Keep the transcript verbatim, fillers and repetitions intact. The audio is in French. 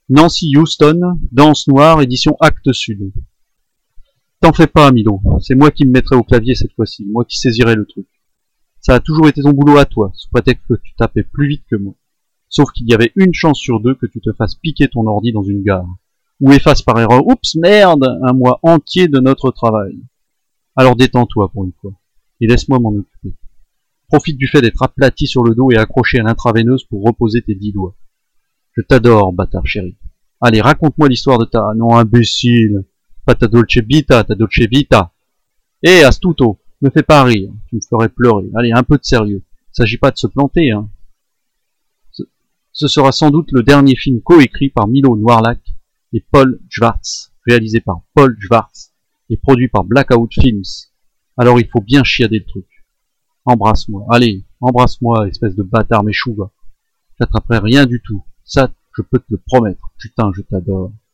Nancy Houston, Danse Noire, édition Actes Sud. T'en fais pas, Milo, c'est moi qui me mettrai au clavier cette fois-ci, moi qui saisirai le truc. Ça a toujours été ton boulot à toi, sous prétexte que tu tapais plus vite que moi. Sauf qu'il y avait une chance sur deux que tu te fasses piquer ton ordi dans une gare. Ou efface par erreur, oups, merde, un mois entier de notre travail. Alors détends-toi pour une fois, et laisse-moi m'en occuper. Profite du fait d'être aplati sur le dos et accroché à l'intraveineuse pour reposer tes dix doigts. Je t'adore, bâtard chéri. Allez, raconte-moi l'histoire de ta... Non, imbécile. Pas ta Dolce Vita, ta Dolce Vita. Hé, astuto, me fais pas rire, tu me ferais pleurer. Allez, un peu de sérieux. S'agit pas de se planter, hein. Ce, ce sera sans doute le dernier film coécrit par Milo Noirlac et Paul Schwartz, réalisé par Paul Schwartz et produit par Blackout Films. Alors il faut bien chiader le truc. Embrasse-moi, allez, embrasse-moi, espèce de bâtard méchouva. J'attraperai rien du tout, ça je peux te le promettre, putain je t'adore.